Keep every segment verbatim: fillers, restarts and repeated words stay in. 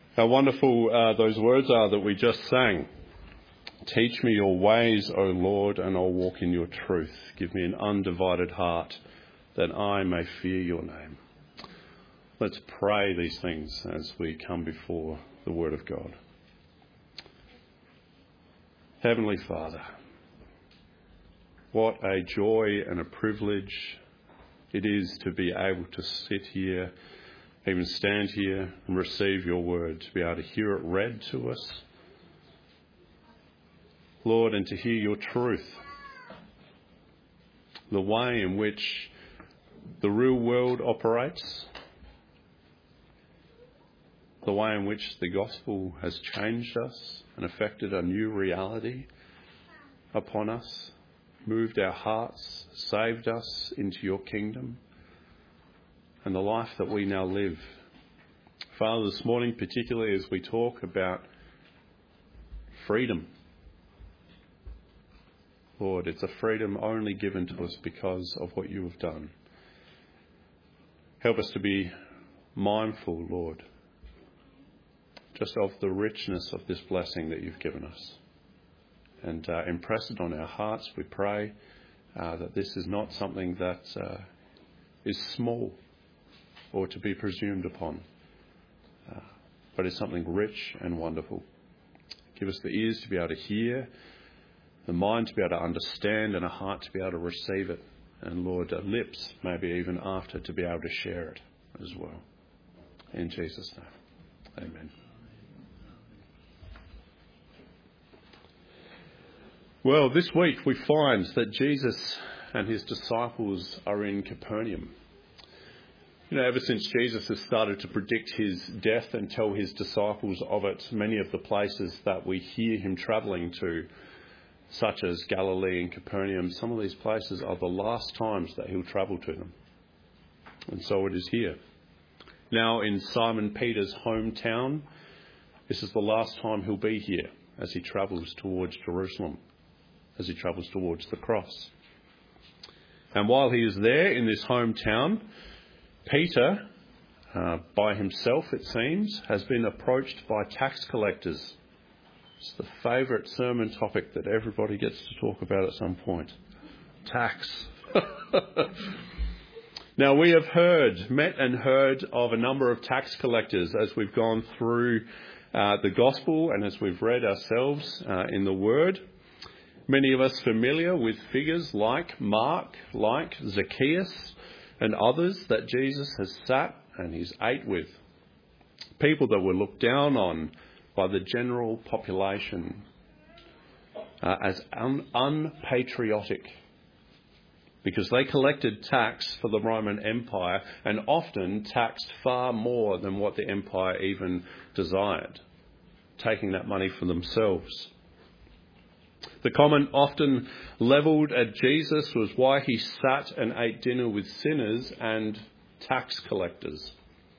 How wonderful uh, those words are that we just sang. Teach me your ways, O Lord, and I'll walk in your truth. Give me an undivided heart that I may fear your name. Let's pray these things as we come before the Word of God. Heavenly Father, what a joy and a privilege it is to be able to sit here, even stand here and receive your word, to be able to hear it read to us, Lord, and to hear your truth, the way in which the real world operates, the way in which the gospel has changed us and affected a new reality upon us, moved our hearts, saved us into your kingdom, and the life that we now live. Father, this morning, particularly as we talk about freedom, Lord, it's a freedom only given to us because of what you have done. Help us to be mindful, Lord, just of the richness of this blessing that you've given us. And uh, impress it on our hearts, we pray, uh, that this is not something that uh, is small or to be presumed upon, uh, but is something rich and wonderful. Give us the ears to be able to hear, the mind to be able to understand, and a heart to be able to receive it. And Lord, uh, lips maybe even after to be able to share it as well. In Jesus' name, amen. Well, this week we find that Jesus and his disciples are in Capernaum. You know, ever since Jesus has started to predict his death and tell his disciples of it, many of the places that we hear him travelling to, such as Galilee and Capernaum, some of these places are the last times that he'll travel to them. And so it is here. Now in Simon Peter's hometown, this is the last time he'll be here as he travels towards Jerusalem, as he travels towards the cross. And while he is there in this hometown, Peter, uh, by himself it seems, has been approached by tax collectors. It's the favourite sermon topic that everybody gets to talk about at some point. Tax. Now we have heard, met and heard of a number of tax collectors as we've gone through uh, the gospel and as we've read ourselves uh, in the word. Many of us familiar with figures like Mark, like Zacchaeus, and others that Jesus has sat and he's ate with. People that were looked down on by the general population uh, as un- unpatriotic, because they collected tax for the Roman Empire and often taxed far more than what the empire even desired, taking that money for themselves. The comment often levelled at Jesus was why he sat and ate dinner with sinners and tax collectors.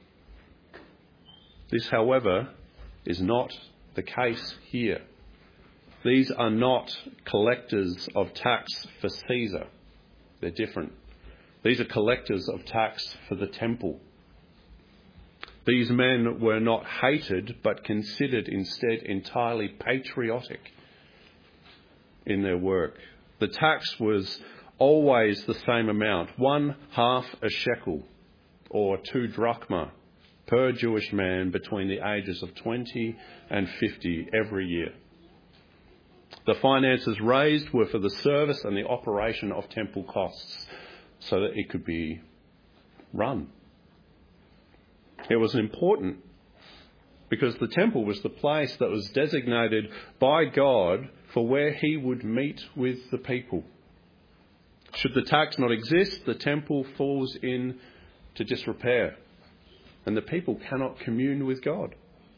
This, however, is not the case here. These are not collectors of tax for Caesar. They're different. These are collectors of tax for the temple. These men were not hated, but considered instead entirely patriotic in their work. The tax was always the same amount, one half a shekel or two drachma per Jewish man between the ages of twenty and fifty every year. The finances raised were for the service and the operation of temple costs so that it could be run. It was important because the temple was the place that was designated by God for where he would meet with the people. Should the tax not exist, the temple falls into disrepair, and the people cannot commune with God.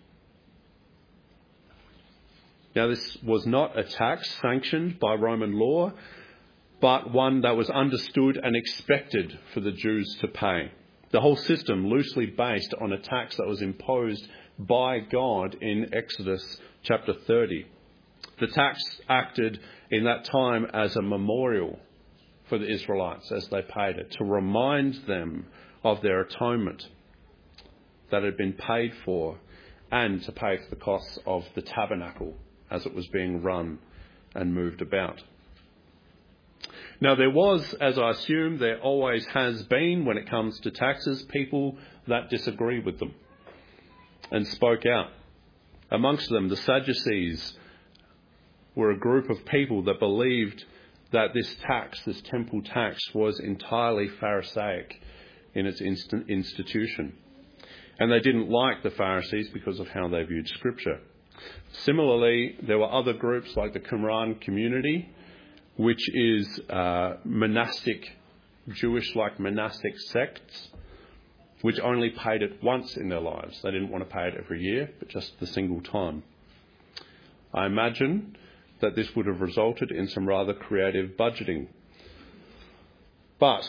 Now, this was not a tax sanctioned by Roman law, but one that was understood and expected for the Jews to pay. The whole system loosely based on a tax that was imposed by God in Exodus chapter thirty. The tax acted in that time as a memorial for the Israelites as they paid it, to remind them of their atonement that had been paid for and to pay for the costs of the tabernacle as it was being run and moved about. Now, there was, as I assume there always has been when it comes to taxes, people that disagree with them and spoke out. Amongst them, the Sadducees were a group of people that believed that this tax, this temple tax, was entirely Pharisaic in its inst- institution. And they didn't like the Pharisees because of how they viewed Scripture. Similarly, there were other groups like the Qumran community, which is uh, monastic, Jewish-like monastic sects, which only paid it once in their lives. They didn't want to pay it every year, but just the single time. I imagine that this would have resulted in some rather creative budgeting. But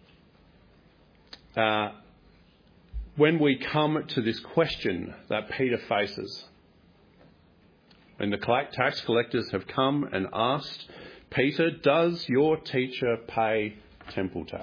uh, when we come to this question that Peter faces, and the tax collectors have come and asked Peter, does your teacher pay temple tax?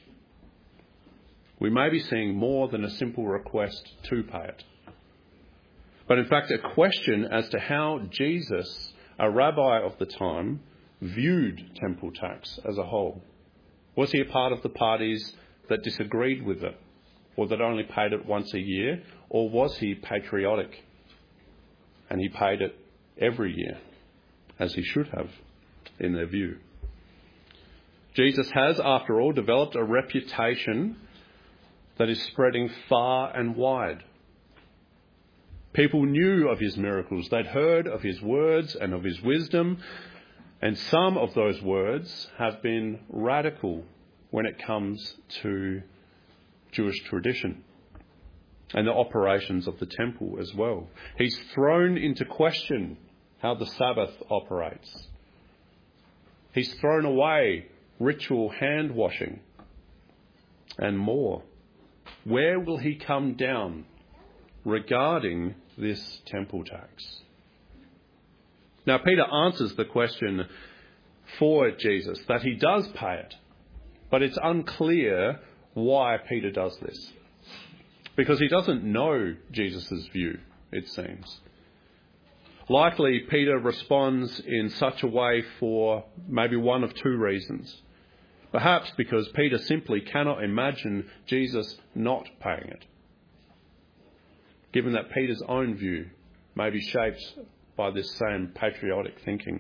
We may be seeing more than a simple request to pay it. But in fact, a question as to how Jesus, a rabbi of the time, viewed temple tax as a whole. Was he a part of the parties that disagreed with it, or that only paid it once a year, or was he patriotic and he paid it every year, as he should have, in their view? Jesus has, after all, developed a reputation that is spreading far and wide. People knew of his miracles. They'd heard of his words and of his wisdom, and some of those words have been radical when it comes to Jewish tradition and the operations of the temple as well. He's thrown into question how the Sabbath operates. He's thrown away ritual hand washing and more. Where will he come down regarding this temple tax? Now, Peter answers the question for Jesus, that he does pay it, but it's unclear why Peter does this, because he doesn't know Jesus' view, it seems. Likely, Peter responds in such a way for maybe one of two reasons. Perhaps because Peter simply cannot imagine Jesus not paying it, given that Peter's own view may be shaped by this same patriotic thinking.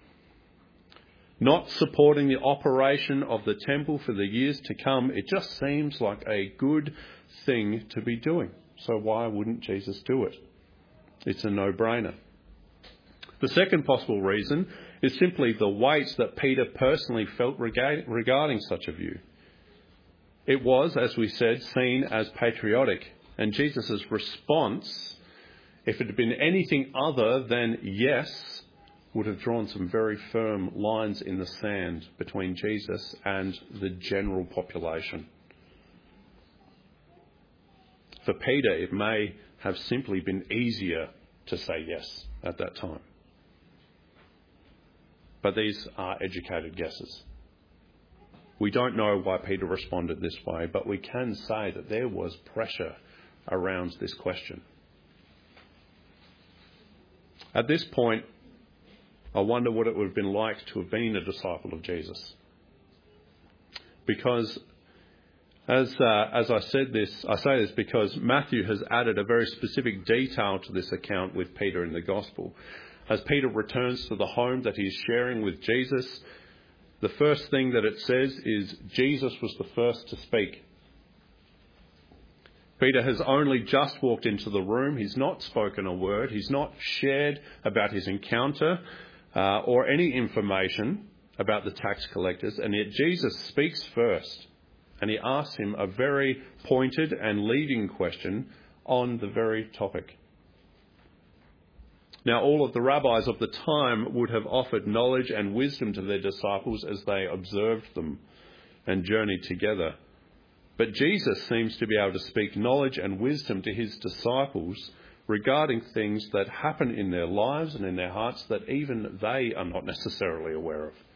Not supporting the operation of the temple for the years to come, it just seems like a good thing to be doing. So why wouldn't Jesus do it? It's a no-brainer. The second possible reason is simply the weight that Peter personally felt regarding such a view. It was, as we said, seen as patriotic, and Jesus' response, if it had been anything other than yes, would have drawn some very firm lines in the sand between Jesus and the general population. For Peter, it may have simply been easier to say yes at that time. But these are educated guesses. We don't know why Peter responded this way, but we can say that there was pressure around this question. At this point, I wonder what it would have been like to have been a disciple of Jesus. Because, as uh, as I said this, I say this because Matthew has added a very specific detail to this account with Peter in the Gospel. As Peter returns to the home that he's sharing with Jesus, the first thing that it says is Jesus was the first to speak. Peter has only just walked into the room. He's not spoken a word. He's not shared about his encounter uh, or any information about the tax collectors. And yet Jesus speaks first, and he asks him a very pointed and leading question on the very topic. Now, all of the rabbis of the time would have offered knowledge and wisdom to their disciples as they observed them and journeyed together. But Jesus seems to be able to speak knowledge and wisdom to his disciples regarding things that happen in their lives and in their hearts that even they are not necessarily aware of,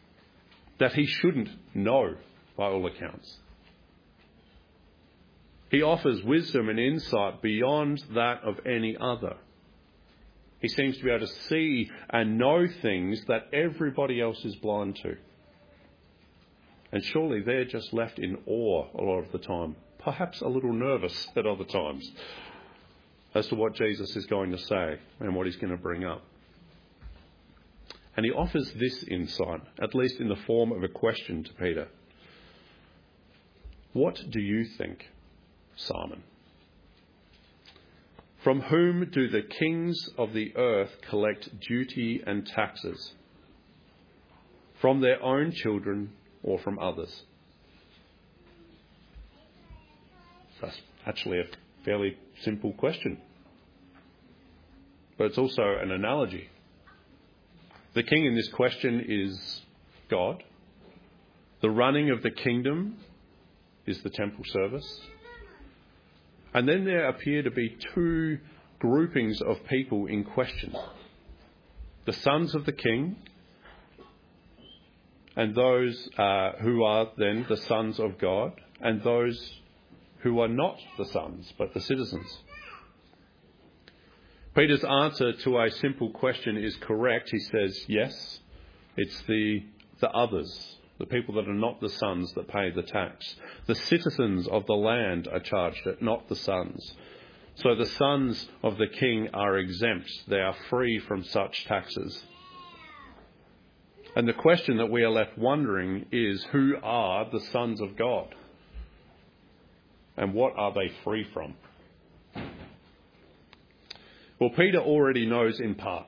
that he shouldn't know by all accounts. He offers wisdom and insight beyond that of any other. He seems to be able to see and know things that everybody else is blind to. And surely they're just left in awe a lot of the time, perhaps a little nervous at other times, as to what Jesus is going to say and what he's going to bring up. And he offers this insight, at least in the form of a question to Peter. What do you think, Simon? From whom do the kings of the earth collect duty and taxes? From their own children or from others? That's actually a fairly simple question. But it's also an analogy. The king in this question is God. The running of the kingdom is the temple service. And then there appear to be two groupings of people in question. The sons of the king and those uh, who are then the sons of God, and those who are not the sons but the citizens. Peter's answer to a simple question is correct. He says, yes, it's the, the others, the people that are not the sons that pay the tax. The citizens of the land are charged it, not the sons. So the sons of the king are exempt. They are free from such taxes. And the question that we are left wondering is, who are the sons of God? And what are they free from? Well, Peter already knows in part.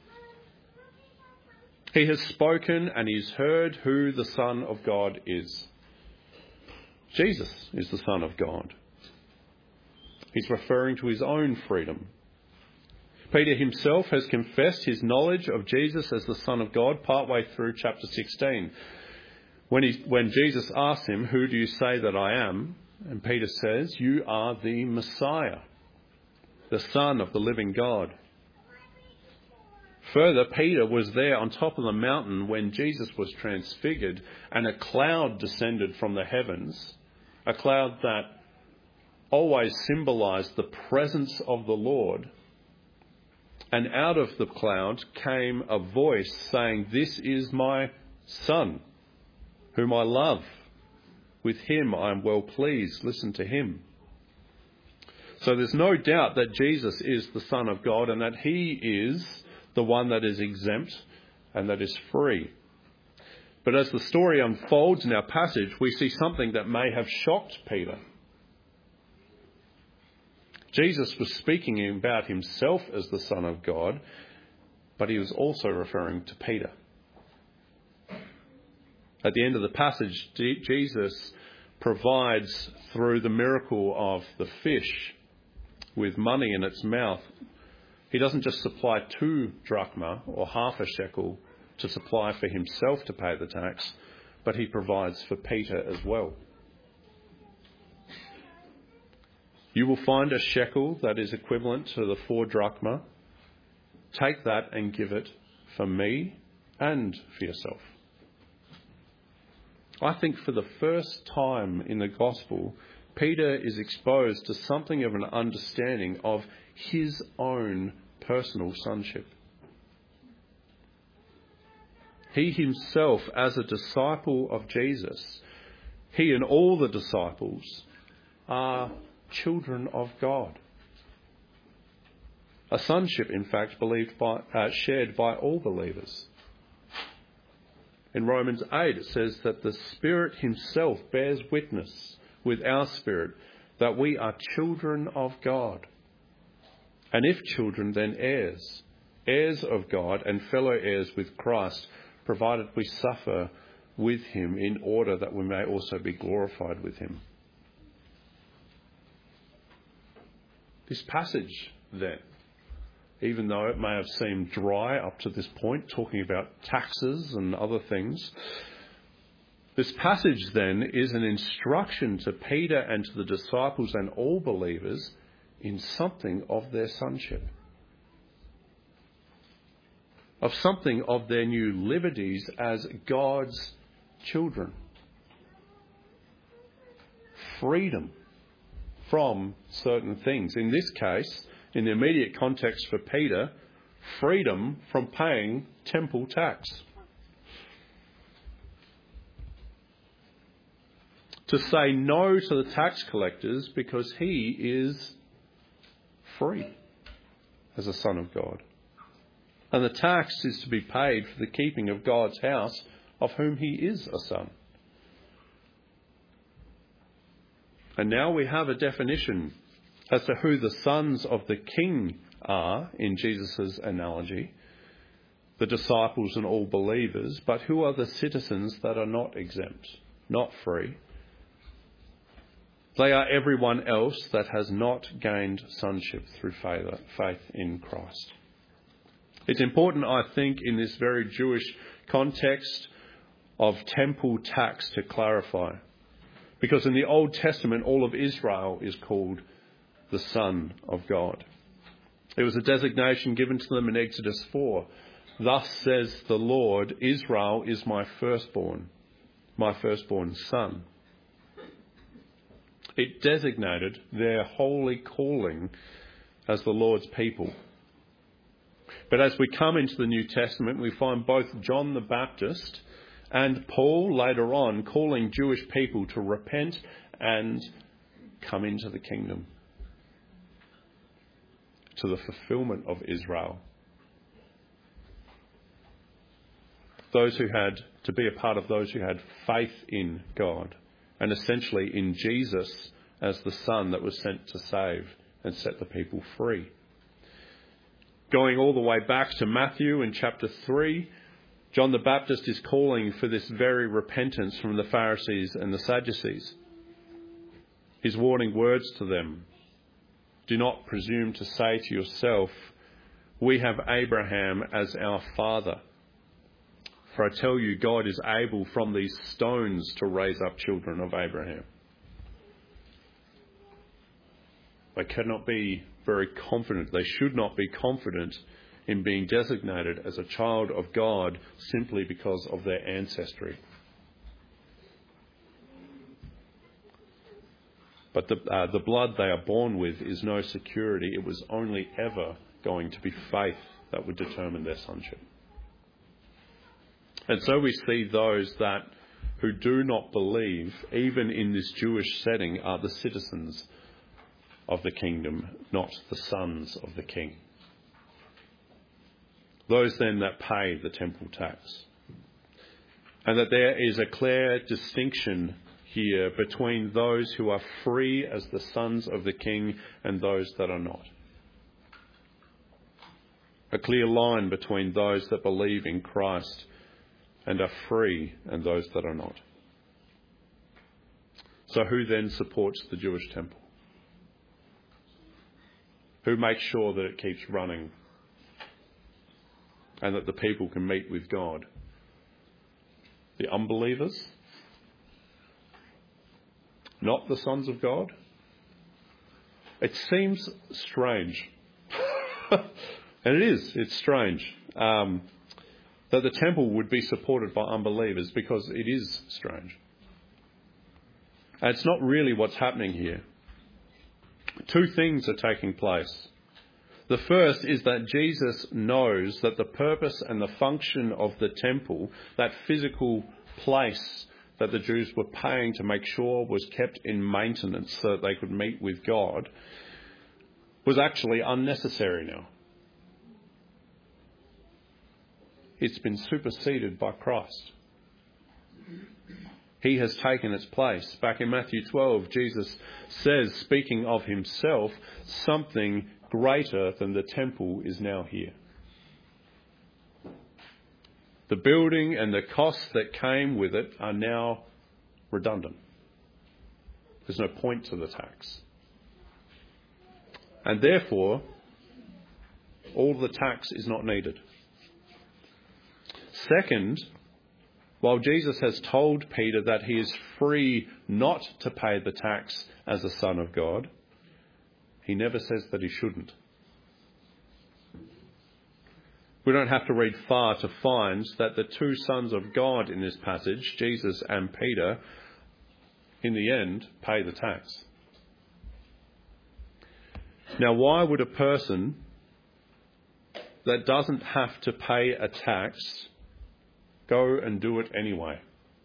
He has spoken and he's heard who the Son of God is. Jesus is the Son of God. He's referring to his own freedom. Peter himself has confessed his knowledge of Jesus as the Son of God partway through chapter sixteen. When, he, when Jesus asks him, who do you say that I am? And Peter says, you are the Messiah, the Son of the living God. Further, Peter was there on top of the mountain when Jesus was transfigured and a cloud descended from the heavens, a cloud that always symbolised the presence of the Lord. And out of the cloud came a voice saying, this is my Son, whom I love. With him I am well pleased. Listen to him. So there's no doubt that Jesus is the Son of God and that he is the one that is exempt and that is free. But as the story unfolds in our passage, we see something that may have shocked Peter. Jesus was speaking about himself as the Son of God, but he was also referring to Peter. At the end of the passage, Jesus provides, through the miracle of the fish with money in its mouth, he doesn't just supply two drachma or half a shekel to supply for himself to pay the tax, but he provides for Peter as well. You will find a shekel that is equivalent to the four drachma. Take that and give it for me and for yourself. I think for the first time in the gospel, Peter is exposed to something of an understanding of his own personal sonship. He himself, as a disciple of Jesus, he and all the disciples are children of God. A sonship, in fact, believed by, uh, shared by all believers. In Romans eight, it says that the Spirit himself bears witness with our spirit that we are children of God. And if children, then heirs, heirs of God and fellow heirs with Christ, provided we suffer with him in order that we may also be glorified with him. This passage, then, even though it may have seemed dry up to this point, talking about taxes and other things, this passage then is an instruction to Peter and to the disciples and all believers in something of their sonship, of something of their new liberties as God's children. Freedom. from certain things. In this case, in the immediate context for Peter, freedom from paying temple tax. To say no to the tax collectors because he is free as a son of God. And the tax is to be paid for the keeping of God's house, of whom he is a son. And now we have a definition as to who the sons of the king are in Jesus' analogy, the disciples and all believers, but who are the citizens that are not exempt, not free. They are everyone else that has not gained sonship through faith in Christ. It's important, I think, in this very Jewish context of temple tax to clarify. Because in the Old Testament, all of Israel is called the Son of God. It was a designation given to them in Exodus four. Thus says the Lord, Israel is my firstborn, my firstborn son. It designated their holy calling as the Lord's people. But as we come into the New Testament, we find both John the Baptist and Paul later on calling Jewish people to repent and come into the kingdom, to the fulfillment of Israel. Those who had to be a part of those who had faith in God and essentially in Jesus as the Son that was sent to save and set the people free. Going all the way back to Matthew in chapter three, John the Baptist is calling for this very repentance from the Pharisees and the Sadducees. His warning words to them: do not presume to say to yourself, we have Abraham as our father. For I tell you, God is able from these stones to raise up children of Abraham. They cannot be very confident. They should not be confident in being designated as a child of God simply because of their ancestry. But the, uh, the blood they are born with is no security. It was only ever going to be faith that would determine their sonship. And so we see those that who do not believe, even in this Jewish setting, are the citizens of the kingdom, not the sons of the king. Those then that pay the temple tax. And that there is a clear distinction here between those who are free as the sons of the king and those that are not. A clear line between those that believe in Christ and are free and those that are not. So who then supports the Jewish temple? Who makes sure that it keeps running and that the people can meet with God? The unbelievers? Not the sons of God? It seems strange. And it is, it's strange. Um, that the temple would be supported by unbelievers, because it is strange. And it's not really what's happening here. Two things are taking place. The first is that Jesus knows that the purpose and the function of the temple, that physical place that the Jews were paying to make sure was kept in maintenance so that they could meet with God, was actually unnecessary now. It's been superseded by Christ. He has taken its place. Back in Matthew twelve, Jesus says, speaking of himself, something greater than the temple is now here. The building and the costs that came with it are now redundant. There's no point to the tax. And therefore, all the tax is not needed. Second, while Jesus has told Peter that he is free not to pay the tax as a son of God, he never says that he shouldn't. We don't have to read far to find that the two sons of God in this passage, Jesus and Peter, in the end, pay the tax. Now, why would a person that doesn't have to pay a tax go and do it anyway?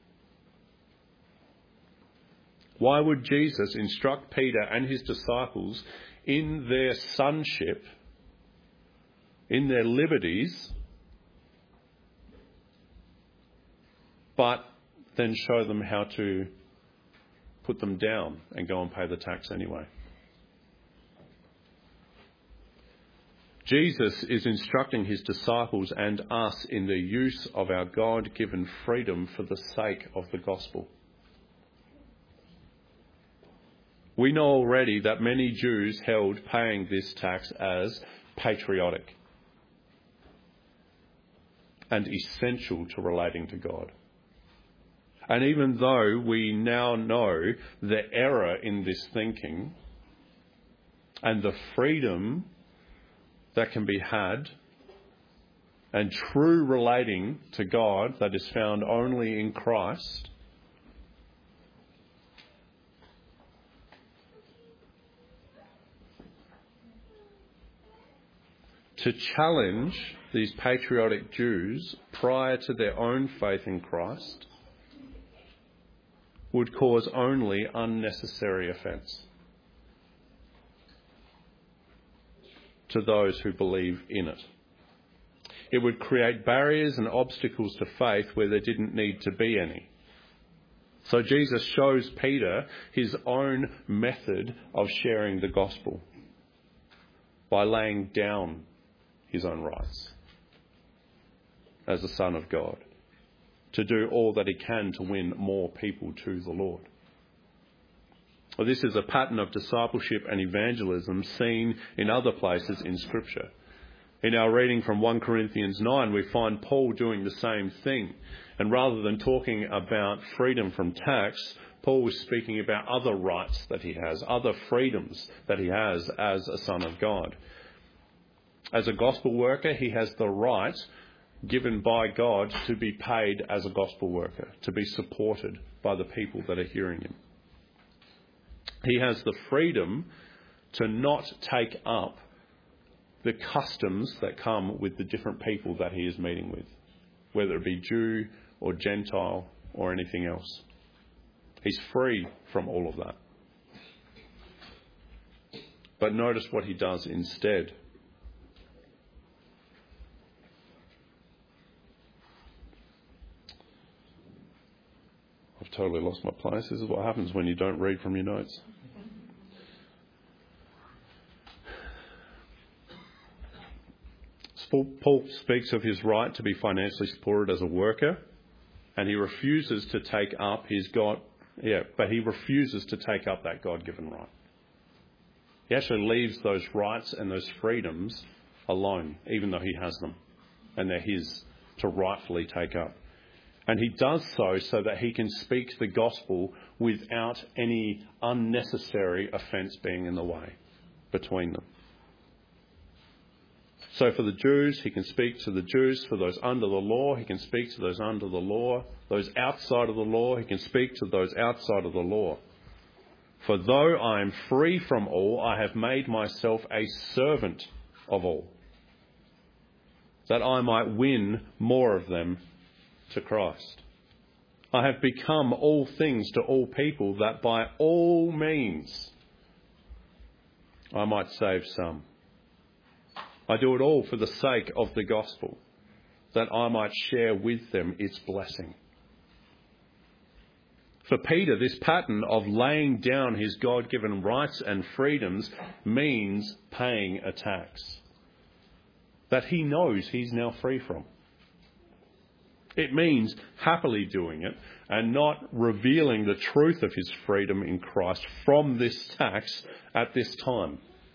Why would Jesus instruct Peter and his disciples in their sonship, in their liberties, but then show them how to put them down and go and pay the tax anyway? Jesus is instructing his disciples and us in the use of our God-given freedom for the sake of the gospel. We know already that many Jews held paying this tax as patriotic and essential to relating to God. And even though we now know the error in this thinking and the freedom that can be had and true relating to God that is found only in Christ, to challenge these patriotic Jews prior to their own faith in Christ would cause only unnecessary offence to those who believe in it. It would create barriers and obstacles to faith where there didn't need to be any. So Jesus shows Peter his own method of sharing the gospel by laying down his own rights as the Son of God, to do all that he can to win more people to the Lord. Well, this is a pattern of discipleship and evangelism seen in other places in Scripture. In our reading from First Corinthians nine, we find Paul doing the same thing. And rather than talking about freedom from tax, Paul was speaking about other rights that he has, other freedoms that he has as a son of God. As a gospel worker, he has the right given by God to be paid as a gospel worker, to be supported by the people that are hearing him. He has the freedom to not take up the customs that come with the different people that he is meeting with, whether it be Jew or Gentile or anything else. He's free from all of that. But notice what he does instead. I've totally lost my place. This is what happens when you don't read from your notes. Paul speaks of his right to be financially supported as a worker, and he refuses to take up his God, yeah, but he refuses to take up that God-given right. He actually leaves those rights and those freedoms alone, even though he has them, and they're his to rightfully take up. And he does so so that he can speak the gospel without any unnecessary offence being in the way between them. So for the Jews, he can speak to the Jews. For those under the law, he can speak to those under the law. Those outside of the law, he can speak to those outside of the law. For though I am free from all, I have made myself a servant of all, that I might win more of them to Christ. I have become all things to all people, that by all means I might save some. I do it all for the sake of the gospel, that I might share with them its blessing. For Peter, this pattern of laying down his God-given rights and freedoms means paying a tax that he knows he's now free from. It means happily doing it and not revealing the truth of his freedom in Christ from this tax at this time,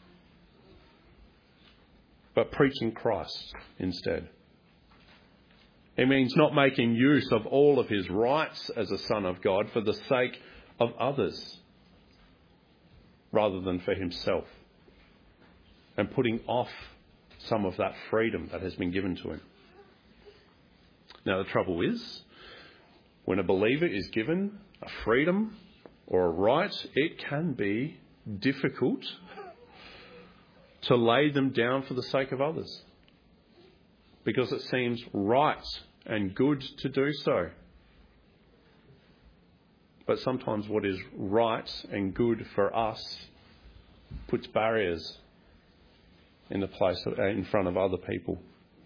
but preaching Christ instead. It means not making use of all of his rights as a son of God for the sake of others rather than for himself, and putting off some of that freedom that has been given to him. Now, the trouble is, when a believer is given a freedom or a right, it can be difficult to lay them down for the sake of others, because it seems right and good to do so. But sometimes what is right and good for us puts barriers in the place of, in front of other people.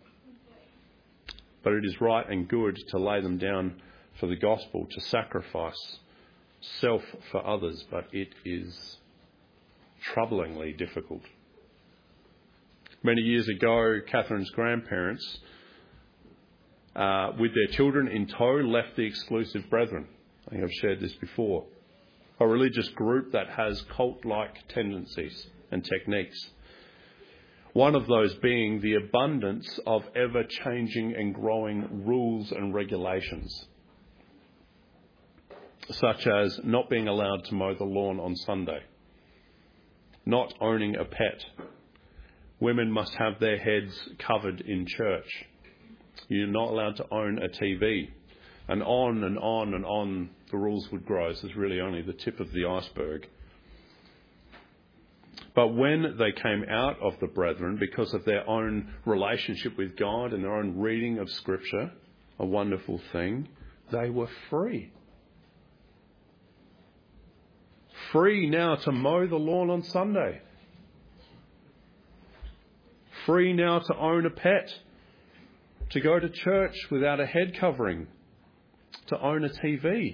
But it is right and good to lay them down for the gospel, to sacrifice self for others, but it is troublingly difficult. Many years ago, Catherine's grandparents, uh, with their children in tow, left the Exclusive Brethren. I think I've shared this before. A religious group that has cult-like tendencies and techniques. One of those being the abundance of ever-changing and growing rules and regulations, such as not being allowed to mow the lawn on Sunday, not owning a pet. Women must have their heads covered in church. You're not allowed to own a T V. And on and on and on the rules would grow. This is really only the tip of the iceberg. But when they came out of the Brethren, because of their own relationship with God and their own reading of Scripture, a wonderful thing, they were free. Free now to mow the lawn on Sunday. Free now to own a pet, to go to church without a head covering, to own a T V.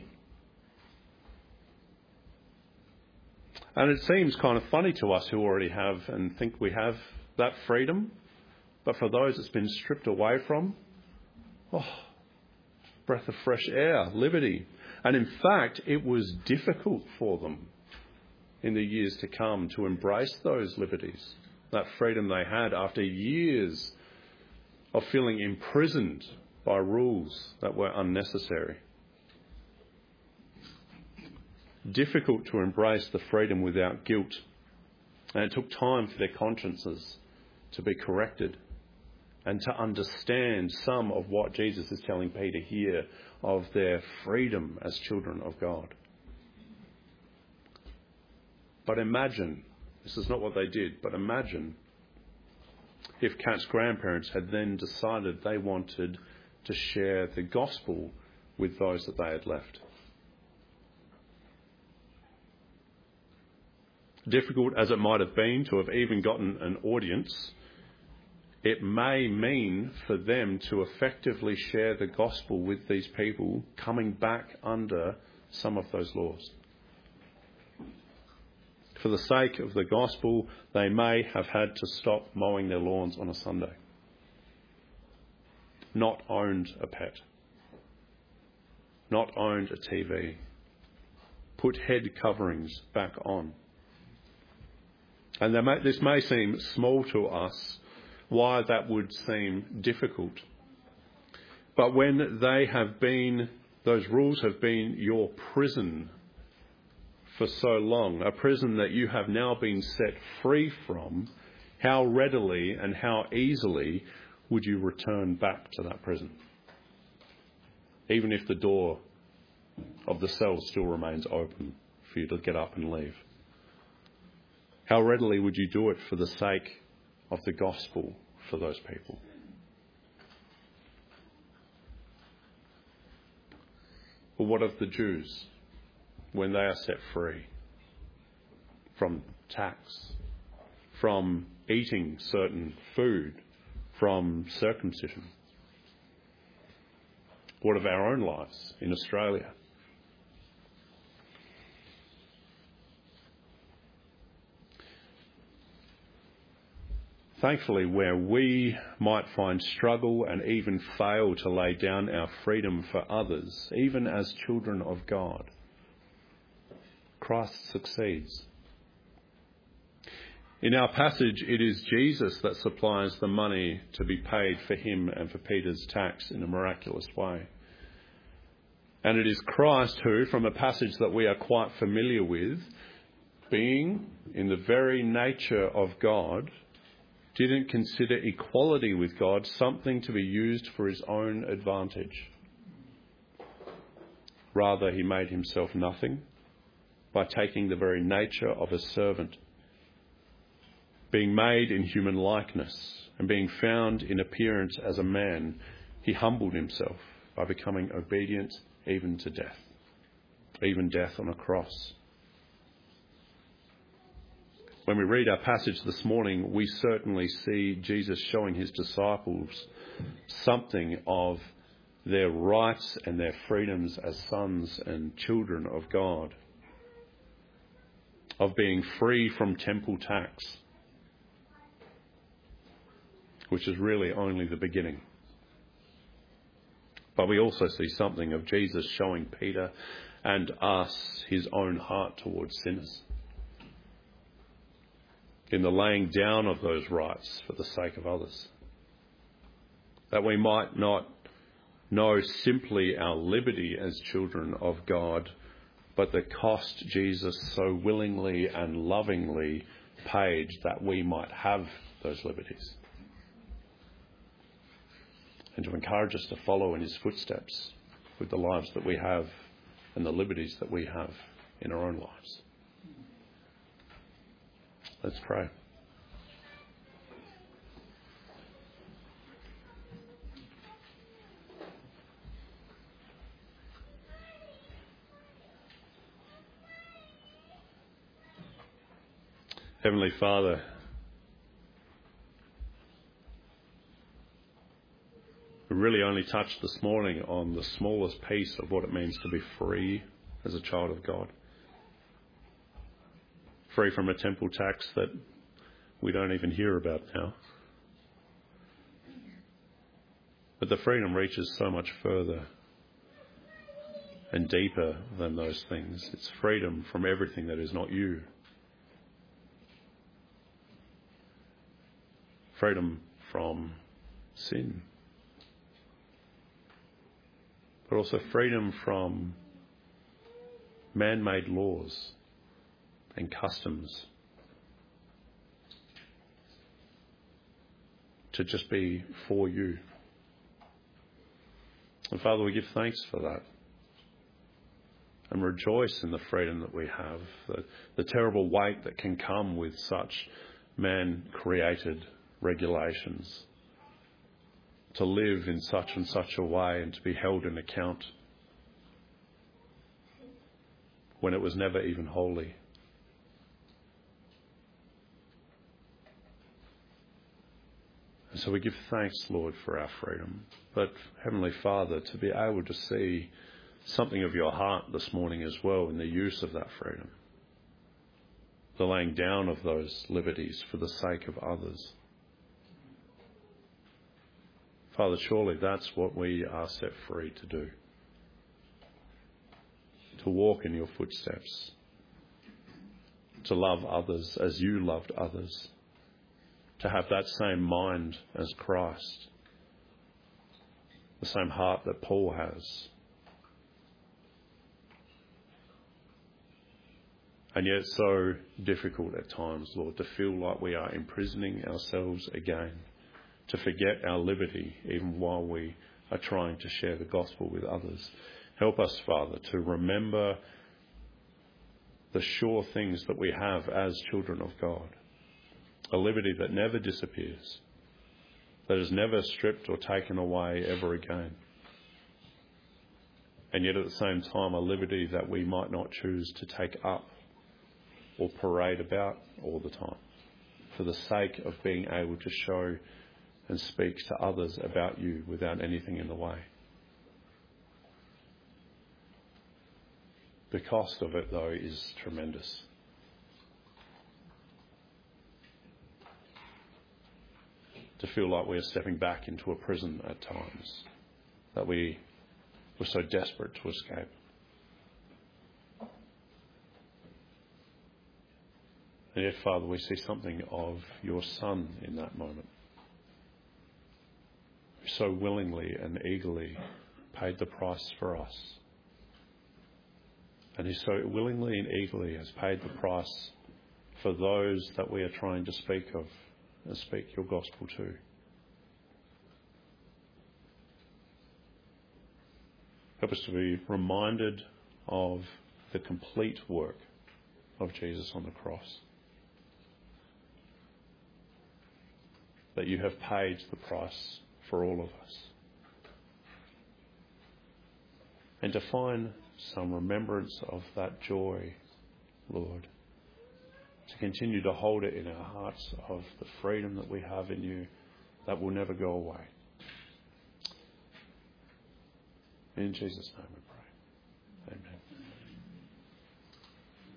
And it seems kind of funny to us who already have and think we have that freedom. But for those it's been stripped away from, oh, breath of fresh air, liberty. And in fact, it was difficult for them in the years to come to embrace those liberties, that freedom they had after years of feeling imprisoned by rules that were unnecessary. Difficult to embrace the freedom without guilt. And it took time for their consciences to be corrected and to understand some of what Jesus is telling Peter here of their freedom as children of God. But imagine, this is not what they did, but imagine if Kat's grandparents had then decided they wanted to share the gospel with those that they had left. Difficult as it might have been to have even gotten an audience, it may mean for them to effectively share the gospel with these people coming back under some of those laws. For the sake of the gospel, they may have had to stop mowing their lawns on a Sunday. Not owned a pet. Not owned a T V. Put head coverings back on. And may, this may seem small to us, why that would seem difficult. But when they have been, those rules have been your prison for so long, a prison that you have now been set free from, how readily and how easily would you return back to that prison? Even if the door of the cell still remains open for you to get up and leave. How readily would you do it for the sake of the gospel for those people? But what of the Jews when they are set free from tax, from eating certain food, from circumcision? What of our own lives in Australia? Thankfully, where we might find struggle and even fail to lay down our freedom for others, even as children of God, Christ succeeds. In our passage, it is Jesus that supplies the money to be paid for him and for Peter's tax in a miraculous way. And it is Christ who, from a passage that we are quite familiar with, being in the very nature of God, didn't consider equality with God something to be used for his own advantage. Rather, he made himself nothing by taking the very nature of a servant, Being made in human likeness and being found in appearance as a man, he humbled himself by becoming obedient even to death, even death on a cross. When we read our passage this morning, we certainly see Jesus showing his disciples something of their rights and their freedoms as sons and children of God, of being free from temple tax, which is really only the beginning. But we also see something of Jesus showing Peter and us his own heart towards sinners, in the laying down of those rights for the sake of others, that we might not know simply our liberty as children of God, but the cost Jesus so willingly and lovingly paid that we might have those liberties, and to encourage us to follow in his footsteps with the lives that we have and the liberties that we have in our own lives. Let's pray. Heavenly Father, we really only touched this morning on the smallest piece of what it means to be free as a child of God. Free from a temple tax that we don't even hear about now. But the freedom reaches so much further and deeper than those things. It's freedom from everything that is not you. Freedom from sin. But also freedom from man-made laws and customs, to just be for you. And Father, we give thanks for that and rejoice in the freedom that we have, the, the terrible weight that can come with such man-created regulations, to live in such and such a way and to be held in account when it was never even holy. And so we give thanks, Lord, for our freedom. But Heavenly Father, to be able to see something of your heart this morning as well in the use of that freedom, the laying down of those liberties for the sake of others. Father, surely that's what we are set free to do. To walk in your footsteps. To love others as you loved others. To have that same mind as Christ. The same heart that Paul has. And yet it's so difficult at times, Lord, to feel like we are imprisoning ourselves again. To forget our liberty even while we are trying to share the gospel with others. Help us, Father, to remember the sure things that we have as children of God. A liberty that never disappears, that is never stripped or taken away ever again. And yet at the same time, a liberty that we might not choose to take up or parade about all the time, for the sake of being able to show and speak to others about you without anything in the way. The cost of it, though, is tremendous. To feel like we are stepping back into a prison at times, that we were so desperate to escape. And yet, Father, we see something of your Son in that moment, who so willingly and eagerly paid the price for us. And who so willingly and eagerly has paid the price for those that we are trying to speak of and speak your gospel to. Help us to be reminded of the complete work of Jesus on the cross. that you have paid the price for all of us. And to find some remembrance of that joy, Lord, to continue to hold it in our hearts of the freedom that we have in you that will never go away. In Jesus' name we pray.